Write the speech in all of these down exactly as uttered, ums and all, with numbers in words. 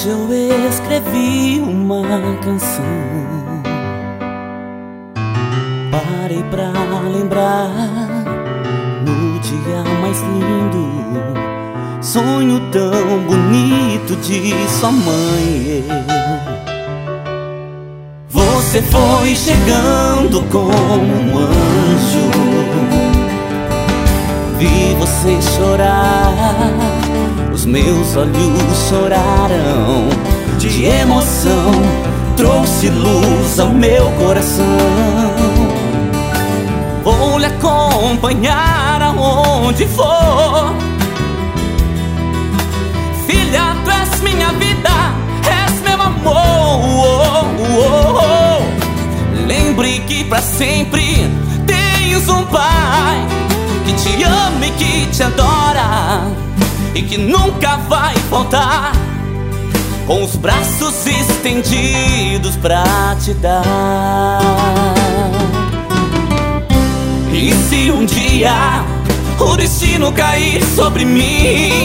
Hoje eu escrevi uma canção, parei pra lembrar no dia mais lindo, sonho tão bonito de sua mãe. Você foi chegando como um anjo, vi você chorar, os meus olhos choraram de emoção, trouxe luz ao meu coração. Vou lhe acompanhar aonde for, filha, tu és minha vida, és meu amor. Oh, oh, oh. Lembre que pra sempre tens um pai que te ama e que te adora, e que nunca vai faltar, com os braços estendidos pra te dar. E se um dia o destino cair sobre mim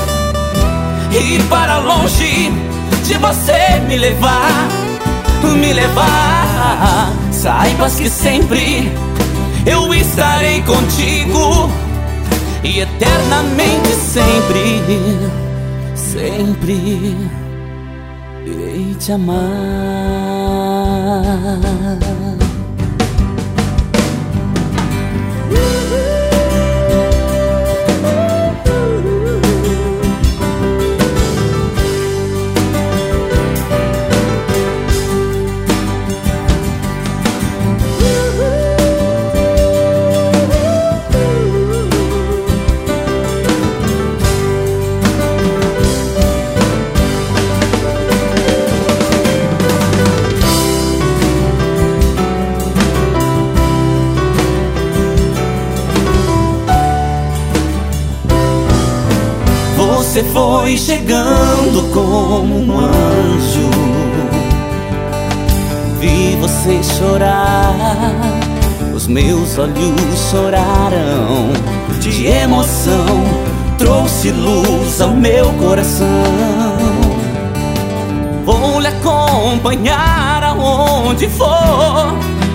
e para longe de você me levar, me levar, saibas que sempre eu estarei contigo, e eternamente sempre, sempre irei te amar. Você foi chegando como um anjo, vi você chorar, os meus olhos choraram de emoção, trouxe luz ao meu coração. Vou lhe acompanhar aonde for,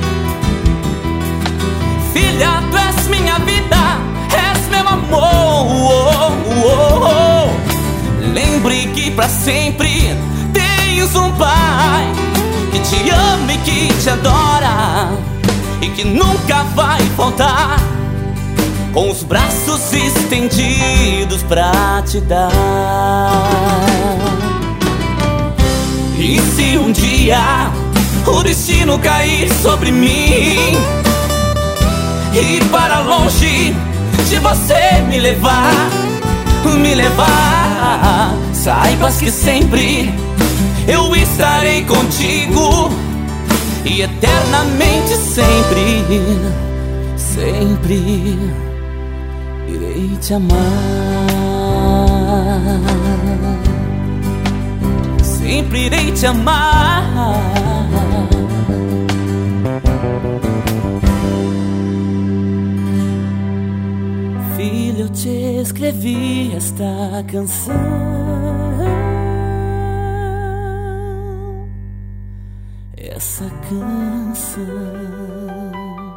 filha, tu és minha vida, és meu amor. Oh, oh, oh. Lembre que pra sempre tens um pai que te ama e que te adora, e que nunca vai faltar, com os braços estendidos pra te dar. E se um dia o destino cair sobre mim e para longe de você me levar, me levar, saibas que sempre eu estarei contigo, e eternamente sempre, sempre irei te amar. Sempre irei te amar. Filho, eu te escrevi esta canção, essa canção.